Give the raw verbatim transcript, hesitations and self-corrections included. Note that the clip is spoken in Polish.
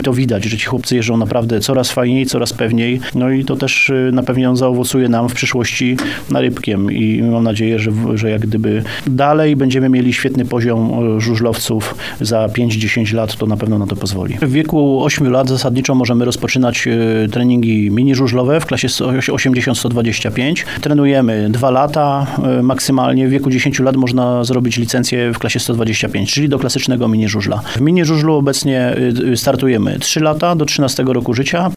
To widać, że ci chłopcy jeżdżą naprawdę coraz fajniej, coraz pewniej. No i to też na pewno zaowocuje nam w przyszłości na Rybkiem i mam nadzieję, że, że jak gdyby dalej będziemy mieli świetny poziom żużlowców za pięć dziesięć lat, to na pewno na to pozwoli. W wieku ośmiu lat zasadniczo możemy rozpoczynać treningi mini żużlowe w klasie osiemdziesiąt sto dwadzieścia pięć. Trenujemy dwa lata maksymalnie. W wieku dziesięciu lat można zrobić licencję w klasie sto dwadzieścia pięć, czyli do klasycznego mini żużla. W mini żużlu obecnie startujemy trzy lata do trzynastego roku życia.